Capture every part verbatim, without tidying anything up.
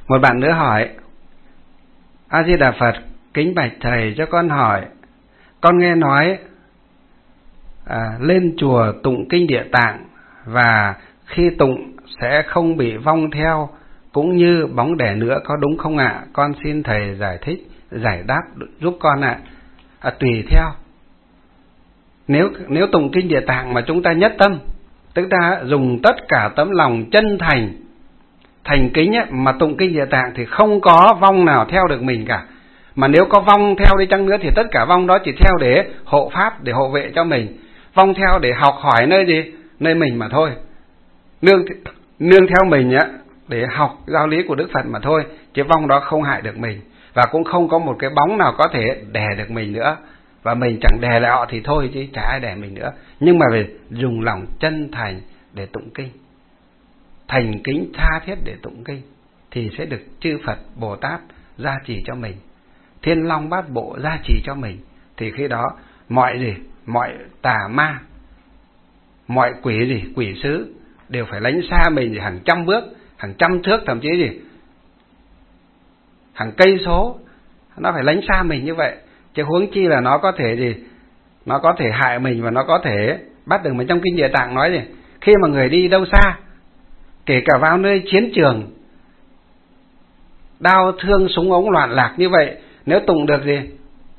Một bạn nữa hỏi: A Di Đà Phật, kính bạch thầy cho con hỏi, con nghe nói à, lên chùa tụng kinh Địa Tạng và khi tụng sẽ không bị vong theo cũng như bóng đè nữa, có đúng không ạ? Con xin thầy giải thích, giải đáp giúp con ạ. À, tùy theo. Nếu nếu tụng kinh Địa Tạng mà chúng ta nhất tâm, tức ta dùng tất cả tấm lòng chân thành, thành kính ấy, mà tụng kinh Địa Tạng thì không có vong nào theo được mình cả. Mà nếu có vong theo đi chăng nữa thì tất cả vong đó chỉ theo để hộ pháp, để hộ vệ cho mình. Vong theo để học hỏi nơi gì? Nơi mình mà thôi. Nương nương theo mình á, để học giáo lý của Đức Phật mà thôi. Chứ vong đó không hại được mình. Và cũng không có một cái bóng nào có thể đè được mình nữa. Và mình chẳng đè lại họ thì thôi, chứ chả ai đè mình nữa. Nhưng mà về dùng lòng chân thành để tụng kinh, thành kính tha thiết để tụng kinh, thì sẽ được chư Phật Bồ Tát gia trì cho mình, Thiên Long Bát Bộ gia trì cho mình. Thì khi đó mọi gì, mọi tà ma, mọi quỷ gì, quỷ sứ đều phải lánh xa mình gì hàng trăm bước, hàng trăm thước, thậm chí gì hàng cây số, nó phải lánh xa mình như vậy. Chứ huống chi là nó có thể gì, nó có thể hại mình và nó có thể bắt được mình. Trong kinh Địa Tạng nói gì, khi mà người đi đâu xa, kể cả vào nơi chiến trường, đao thương súng ống loạn lạc như vậy, nếu tụng được gì,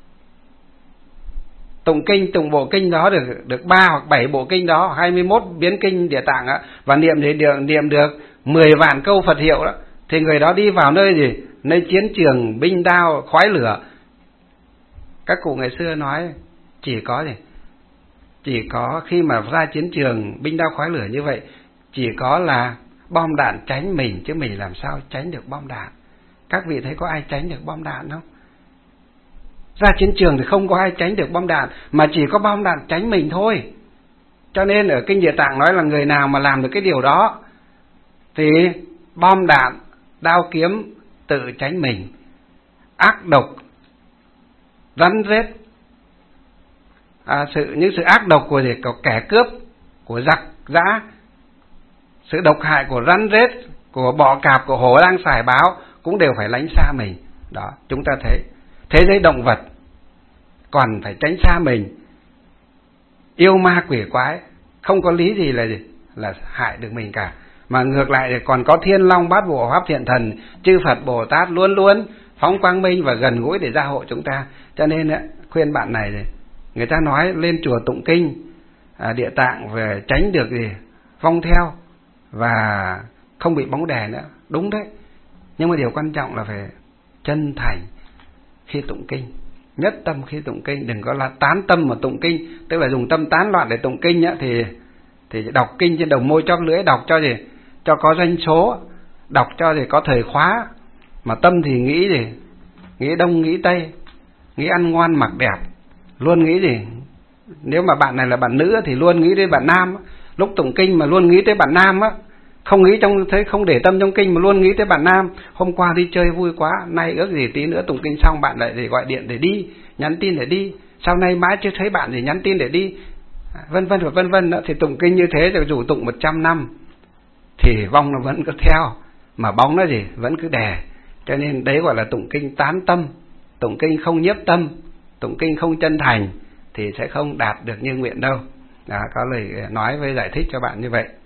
tụng kinh, tụng bộ kinh đó được được ba hoặc bảy bộ kinh đó, hai mươi mốt biến kinh Địa Tạng á, và niệm gì được, niệm được mười vạn câu Phật hiệu đó, thì người đó đi vào nơi gì, nơi chiến trường binh đao khói lửa. Các cụ ngày xưa nói chỉ có gì, chỉ có khi mà ra chiến trường binh đao khói lửa như vậy, chỉ có là bom đạn tránh mình, chứ mình làm sao tránh được bom đạn. Các vị thấy có ai tránh được bom đạn không? Ra chiến trường thì không có ai tránh được bom đạn, mà chỉ có bom đạn tránh mình thôi. Cho nên ở kinh Địa Tạng nói là người nào mà làm được cái điều đó thì bom đạn, đao kiếm tự tránh mình. Ác độc, rắn rết, à, sự những sự ác độc của, của kẻ cướp, của giặc giã, sự độc hại của rắn rết, của bọ cạp, của hổ lang sải báo cũng đều phải lánh xa mình. Đó, chúng ta thấy thế giới động vật còn phải tránh xa mình. Yêu ma quỷ quái không có lý gì là gì là hại được mình cả, mà ngược lại thì còn có Thiên Long Bát Bộ Pháp Thiện Thần, chư Phật Bồ Tát luôn luôn phóng quang minh và gần gũi để gia hộ chúng ta. Cho nên ấy, khuyên bạn này, người ta nói lên chùa tụng kinh à, Địa Tạng về tránh được gì vong theo và không bị bóng đè nữa, đúng đấy. Nhưng mà điều quan trọng là phải chân thành khi tụng kinh, nhất tâm khi tụng kinh, đừng có là tán tâm mà tụng kinh, tức là dùng tâm tán loạn để tụng kinh nhá, thì thì đọc kinh trên đầu môi chóp lưỡi, đọc cho gì cho có doanh số, đọc cho gì có thời khóa, mà tâm thì nghĩ gì, nghĩ đông nghĩ tây, nghĩ ăn ngoan mặc đẹp, luôn nghĩ gì, nếu mà bạn này là bạn nữ thì luôn nghĩ đến bạn nam, lúc tụng kinh mà luôn nghĩ tới bạn nam á, không nghĩ trong thấy không để tâm trong kinh mà luôn nghĩ tới bạn nam. Hôm qua đi chơi vui quá, nay ước gì tí nữa tụng kinh xong bạn lại để gọi điện để đi, nhắn tin để đi, sau này mãi chưa thấy bạn thì nhắn tin để đi, vân vân và vân vân. Thì tụng kinh như thế rồi dù tụng một trăm năm thì vong nó vẫn cứ theo, mà bóng nó gì vẫn cứ đè. Cho nên đấy gọi là tụng kinh tán tâm, tụng kinh không nhiếp tâm, tụng kinh không chân thành thì sẽ không đạt được như nguyện đâu. Đó, có lời nói với giải thích cho bạn như vậy.